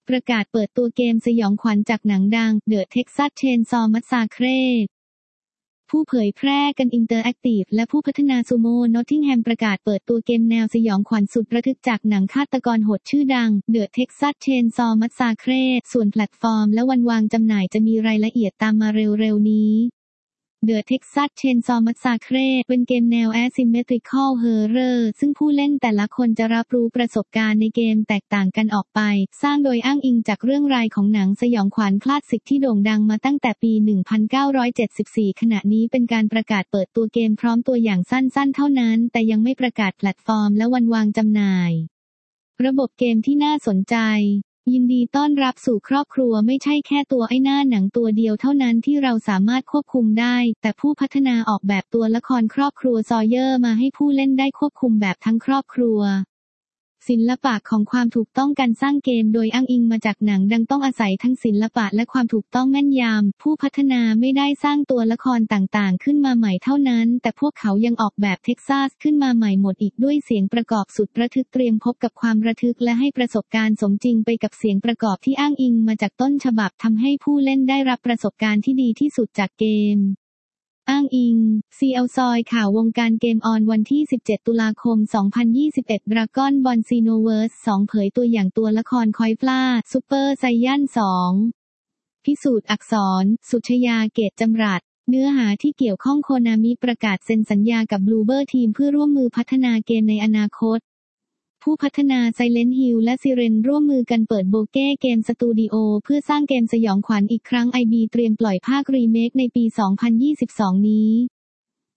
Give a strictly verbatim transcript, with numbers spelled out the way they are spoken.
ประกาศเปิดตัวเกมสยองขวัญจากหนังดัง The Texas Chainsaw Massacre ผู้เผยแพร่กันอินเตอร์แอคทีฟและผู้พัฒนาซูโม่นอตติงแฮมประกาศเปิดตัวเกมแนวสยองขวัญสุดระทึกจากหนังฆาตกรโหดชื่อดัง The Texas Chainsaw Massacre ส่วนแพลตฟอร์มและวันวางจำหน่ายจะมีรายละเอียดตามมาเร็วๆนี้ The Texas Chainsaw Massacre เป็นเกมแนว Asymmetrical Horror ซึ่งผู้เล่นแต่ละคนจะรับรู้ประสบการณ์ในเกมแตกต่างกันออกไปสร้างโดยอ้างอิงจากเรื่องราวของหนังสยองขวัญคลาสสิกที่โด่งดังมาตั้งแต่ปี หนึ่งพันเก้าร้อยเจ็ดสิบสี่ ขณะนี้เป็นการประกาศเปิดตัวเกมพร้อมตัวอย่างสั้นๆเท่านั้นแต่ยังไม่ประกาศแพลตฟอร์มและวันวางจำหน่ายระบบเกมที่น่าสนใจยินดีต้อนรับสู่ครอบครัวไม่ใช่แค่ตัวไอ้หน้าหนังตัวเดียวเท่านั้นที่เราสามารถควบคุมได้แต่ผู้พัฒนาออกแบบตัวละครครอบครัวซอยเยอร์มาให้ผู้เล่นได้ควบคุมแบบทั้งครอบครัวศิลปะของความถูกต้องการสร้างเกมโดยอ้างอิงมาจากหนังดังต้องอาศัยทั้งศิลปะและความถูกต้องแม่นยำผู้พัฒนาไม่ได้สร้างตัวละครต่างๆขึ้นมาใหม่เท่านั้นแต่พวกเขายังออกแบบเท็กซัสขึ้นมาใหม่หมดอีกด้วยเสียงประกอบสุดระทึกเตรียมพบกับความระทึกและให้ประสบการณ์สมจริงไปกับเสียงประกอบที่อ้างอิงมาจากต้นฉบับทำให้ผู้เล่นได้รับประสบการณ์ที่ดีที่สุดจากเกมอ้างอิง ซี แอล ซอยข่าววงการเกมออนวันที่ สิบเจ็ด ตุลาคม สองพันยี่สิบเอ็ด Dragon Ball Xenoverse สอง เผยตัวอย่างตัวละครคอยปลาซูเปอร์ไซยัน สอง พิสูจน์อักษร สุชยา เกตจำรัดเนื้อหาที่เกี่ยวข้องโคนามิประกาศเซ็นสัญญากับ Bloober Team เพื่อร่วมมือพัฒนาเกมในอนาคตผู้พัฒนา Silent Hill และ Siren ร่วมมือกันเปิดโบเก้เกมสตูดิโอเพื่อสร้างเกมสยองขวัญอีกครั้ง ไอ บี เตรียมปล่อยภาครีเมคในปี สองพันยี่สิบสอง นี้